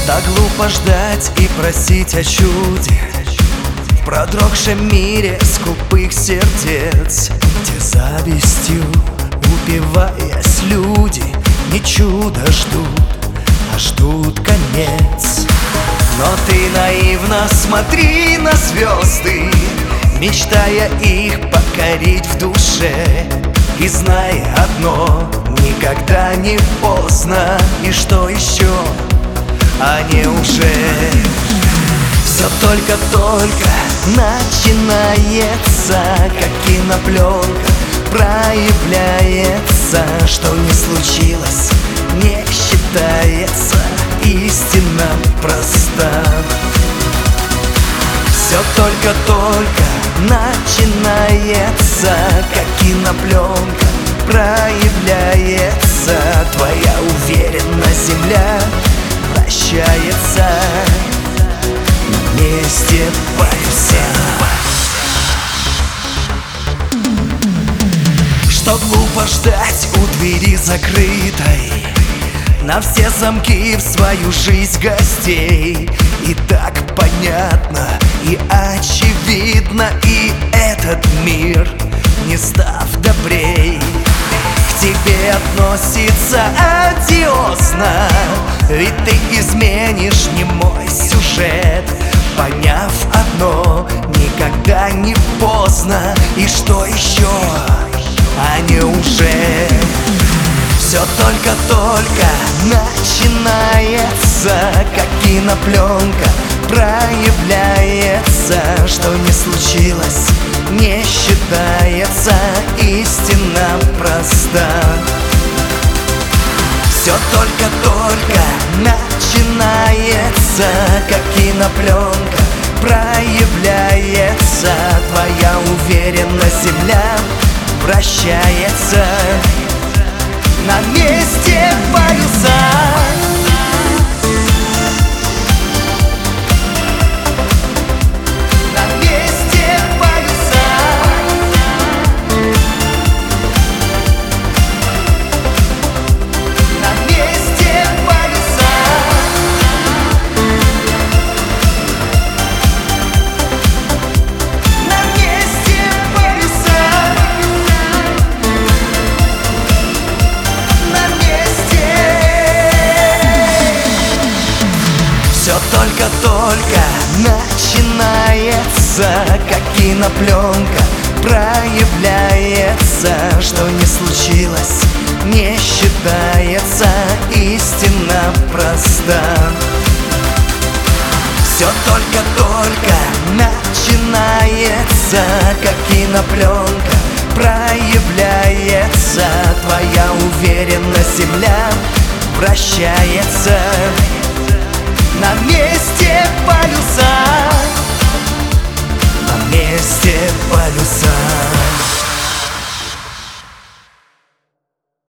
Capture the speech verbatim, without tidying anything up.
Так глупо ждать и просить о чуде в продрогшем мире скупых сердец, где завистью упиваясь люди не чудо ждут, а ждут конец. Но ты наивно смотри на звезды, мечтая их покорить в душе, и знай одно: никогда не поздно. И что еще? Они уже все только-только начинается, как кинопленка проявляется. Что не случилось, не считается, истина проста. Все только-только начинается, как кинопленка проявляется. Твоя уверенность, земля вращается на месте паруса. Что глупо ждать у двери закрытой, на все замки в свою жизнь гостей. И так понятно, и очевидно, и этот мир, не став добрей, к тебе относится одиозно. Ведь ты изменишь не мой сюжет, поняв одно: никогда не поздно. И что еще? Они уже все только-только начинается, как кинопленка проявляется. Что не случилось, не считается, истина проста. Все только-только начинается, как кинопленка проявляется. Твоя уверенность, земля вращается на месте паруса. На месте паруса. На месте паруса. На месте паруса. Все только-только начинается, как кинопленка проявляется. Что не случилось, не считается, истина проста. Все только-только начинается, как кинопленка проявляется. Твоя уверенность, земля вращается